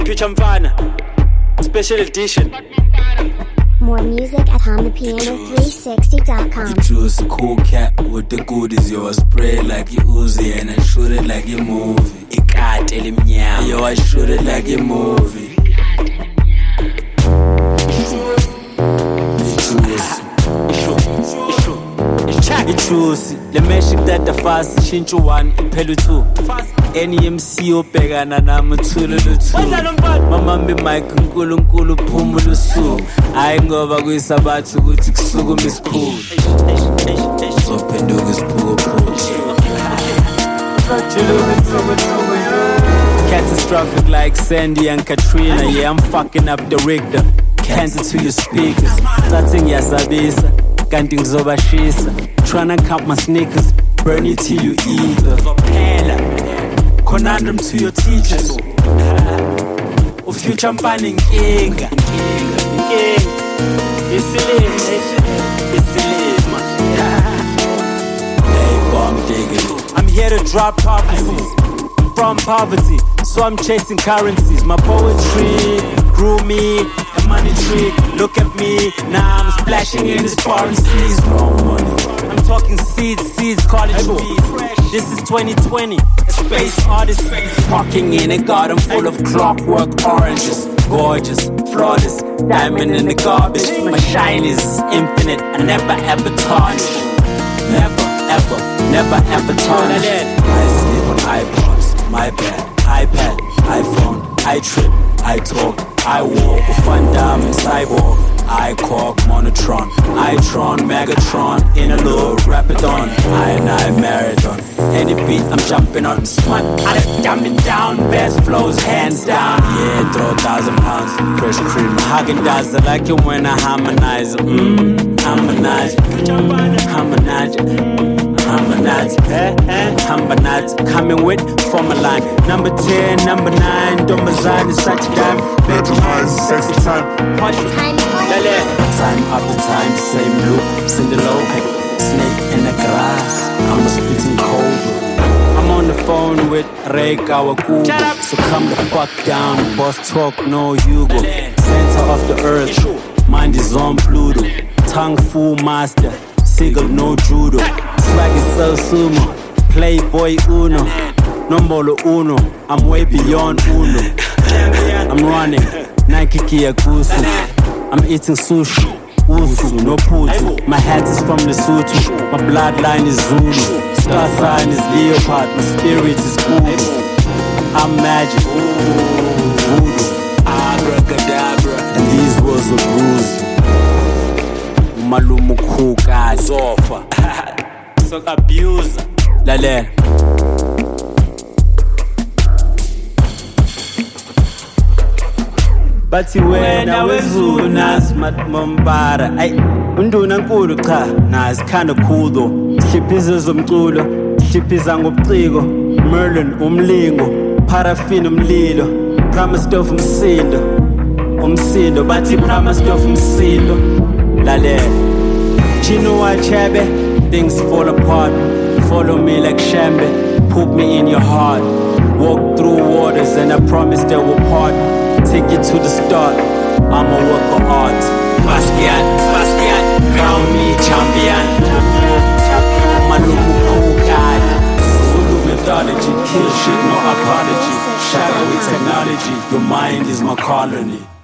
Future Mfana, special edition. More music at HamThePiano360.com. You choose a cool cat with the goodies. Yo, I spray it like you Uzi and I shoot it like a movie. Ikati elimnyama. Yo, I shoot it like a movie. Ichusi, le magic that the fast shintsho 1 iphela 2. Any MC obhekana nami uthula lu2. Mama mbe mic uNkulunkulu phumula usuku. Hayi ngoba kuyisabathu ukuthi kusukuma isikhulu. Zophenduka isiphupho. Catastrophic like Sandy and Katrina. Yeah, I'm fucking up the Richter. Cancer to your speakers. Sathi ngiyasabisa. Kanti ngizobashisa. Tryna count my sneakers. Burn it till you eat. Conundrum to your teachers. Future Mfana inkinga. Isilima. Hey, bomb diggity. I'm here to drop prophecies. I'm from poverty, so I'm chasing currencies. My poetry grew me a money tree. Look at me, now I'm splashing in this foreign seas. Wrong money. I'm talking seeds, college fees. This is 2020, a space artist walking in a garden full of clockwork oranges. Gorgeous, flawless, diamond in the garbage. My shine is infinite, I never ever tarnish. Never ever tarnish. I sleep on iPods, my bad, iPad, iPhone, I trip, I talk, I walk with Van Damme and Cyborg. I cork Monotron, I-Tron, Megatron, in a little Rapidon, I marathon. Any beat I'm jumping on, smart, I dumbing down, best flows hands down. Yeah, throw 1,000 pounds, pressure cream. Häagen-Dazs, I like it when I harmonize. Harmonize, coming with formalin. Number 10, number 9, Domazine is such a dime. Bedroom eyes, sexy time. Party time, Time after time, same loop, Cinderlo, snake in the grass. I'm a spitting cold. I'm on the phone with Ray Kawaku. So come the fuck down, boss talk, no Hugo. Center of the earth, mind is on Pluto. Tongue full master, Sigil no judo. Swag is so sumo, Playboy Uno. Nombolo Uno, I'm way beyond Uno. I'm running, Nike Kiyakusu. I'm eating sushi, usu, no putu. My hat is from Lesotho, my bloodline is Zulu. Star sign is leopard, my spirit is voodoo. I'm magic, voodoo, abracadabra. And these words are bruised. Malumu kuka, zofa, so abuser. Lale. Bathi wena wezuna smart mombara. Ay, unduna nkulu cha, nah it's kinda cool though. Hliphizo zomculo, hliphiza ngobuciko. Merlin umlingo, paraffin umlilo. Promised of umsindo, bathi promised of umsindo. Lale. Chinua Achebe, things fall apart. Follow me like Shambe, put me in your heart. Walk through waters and I promise they will part. Take you to the start, I'm a work of art. Basquiat, crown me champion. Maluku cool guy. Zulu mythology, kill shit, no apology. Shadowy technology, your mind is my colony.